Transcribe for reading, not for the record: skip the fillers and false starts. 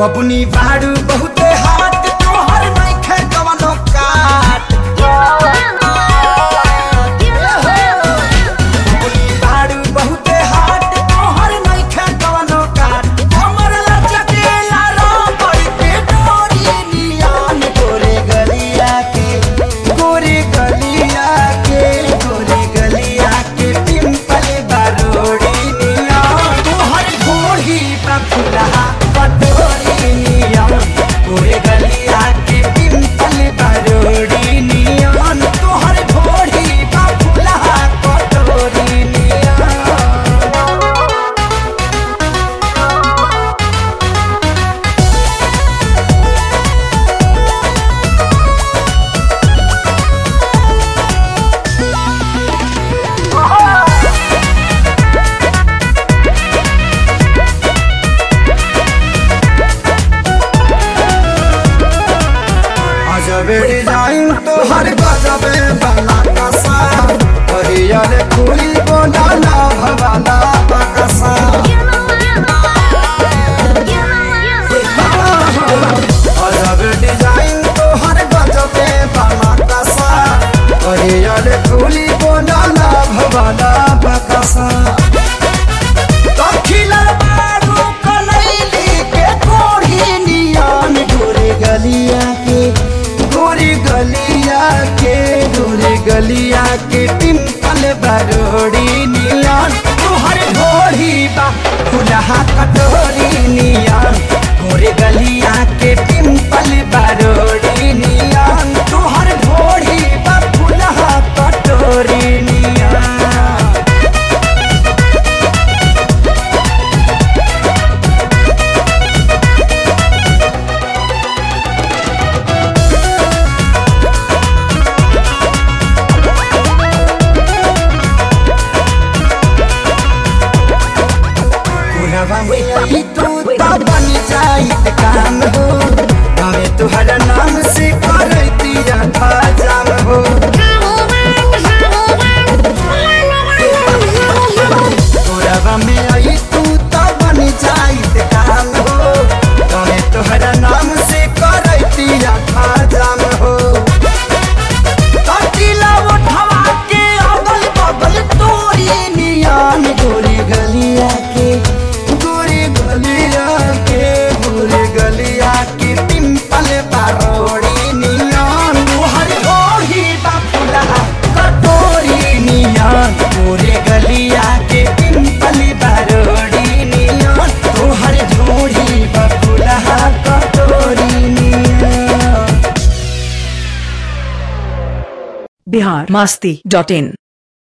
बबुनी बाड़ू बहुते हाथ तोहर नइखे कवनो काट बबुनी बाड़ू बहुते हाथ तोहर नइखे कवनो काट हमर लचकेला रबड़ के डोरी नियन गोरे गलिया के पिंपल बारोड़ी नियन तोहर घोड़ी पे फुलहा पटोरी नियन गोरे गलिया के पिंपल बारोड़ी नियन तोहर घोड़ी पे फुलहा पटोरी नियन। अजबे डिजाइन तो हर गजबे बना कसा हरियर फूली बोला भवाला बकसा अजबे डिजाइन तो हर गजबे बना कसा हरियर फूली बोला भवाला बकसा गलिया के पिंपल बारोड़ी नियन तोहर घोड़ी बा फुलहा कटोरी नियन गोरे गलिया के पिंपल बारोड़ी नियन तोहर घोड़ी बा फुलहा कटोरी नियन। तू तो बन जाइत काम हो हमें तुहरा नाम से करती जाम हो तोरा में आई तू तो बन जाइत काम हो हमें तुहरा नाम से करती जाम हो तकिला उठवा के अगल बगल तोरी नियन गोरी गलिया के पिंपल बारोड़ी नियन तोहर घोड़ी बा फुलहा कटोरी नियन गोरे गलिया के पिंपल बारोड़ी नियन तोहर घोड़ी बा फुलहा कटोरी नियन। biharmasti.in